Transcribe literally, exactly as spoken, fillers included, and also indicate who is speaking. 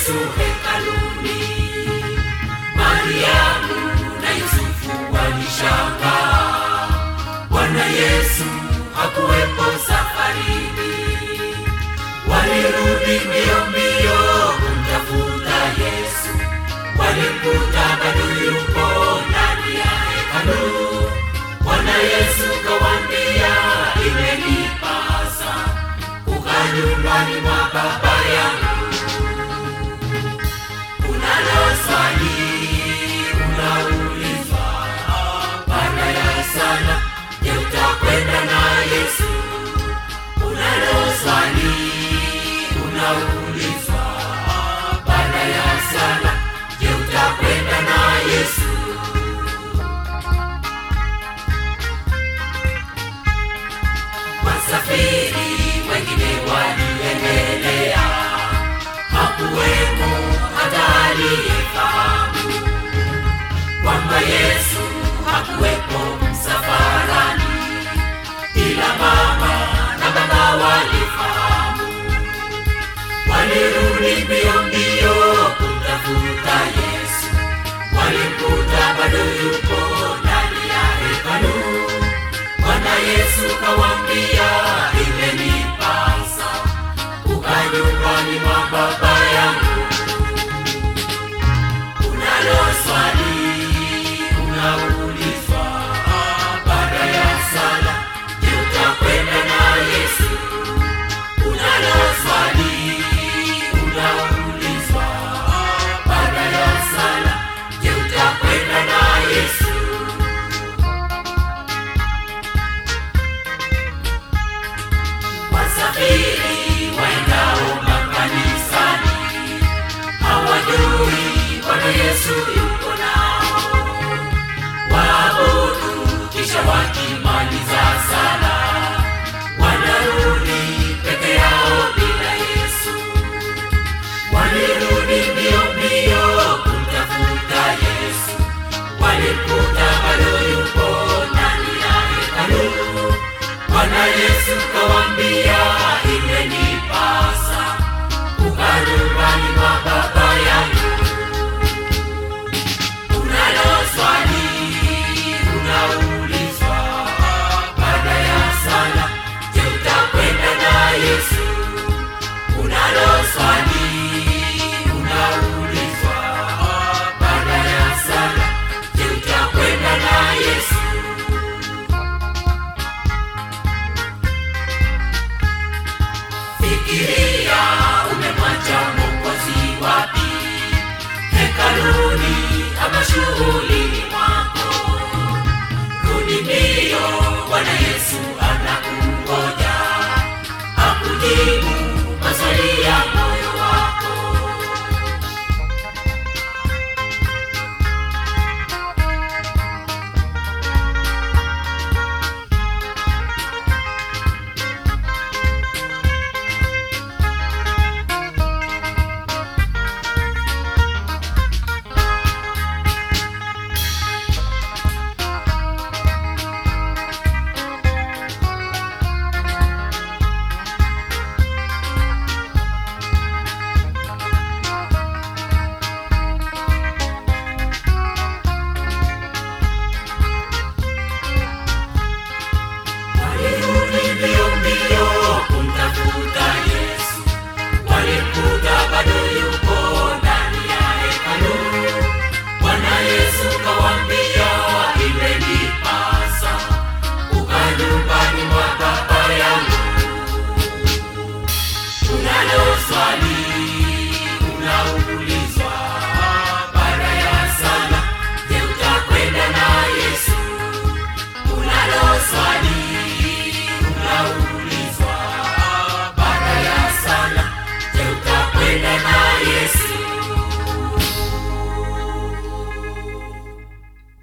Speaker 1: Yesu hekaluni. Mariamu na Yusufu walishangaa, Bwana Yesu hakuwepo safarini. Walirudi mbio mbio kumtafuta Yesu, walimkuta bado yupo ndani ya hekalu. Bwana Yesu kawaambia, imenipasa kukaa nyumbani mwa Baba yangu. Unalo swali unaulizwa, baada ya sala, je, utakwenda na Yesu? Unalo swali unaulizwa, baada ya sala, je, utakwenda na Yesu? Wasafiri wengine waliendelea, hakuwemo hata aliyefahamu kwamba Yesu hakuwepo msafarani, ila mama na baba walifahamu. Walirudi mbio mbio kumtafuta Yesu, walimkuta bado yupo ndani ya hekalu. Bwana Yesu kawaambia, imenipasa kukaa nyumbani mwa Baba